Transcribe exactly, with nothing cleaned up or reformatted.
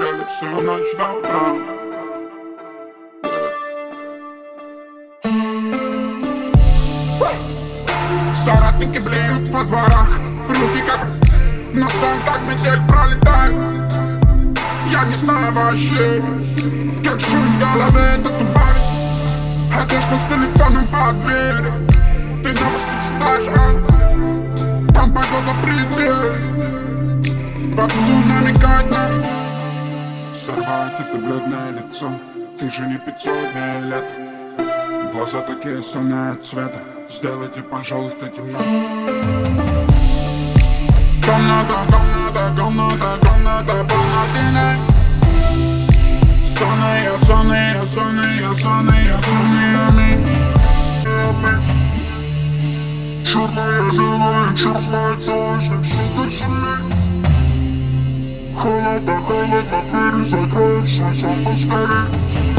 смотрели всю ночь до утра. Соратники блеют во дворах, руки как на сон, как метель пролетает. Я не знаю вообще, как шум в голове этот убавит. Одежда с телефоном по двери. Ты новости читаешь, а? Там погода пределе. Вовсю намекает нам. Сорвать это бледное лицо. Ты же не пятьсот дней лет. Глаза такие сонные от цвета. Сделайте, пожалуйста, темно. Комната, комната, комната, комната полноты. Сонные, сонные, сонные, сонные, сонные. Черная, белая, черт знает точно, все как сильней. Холодно, холодно, двери закроют, свой сон поскорей.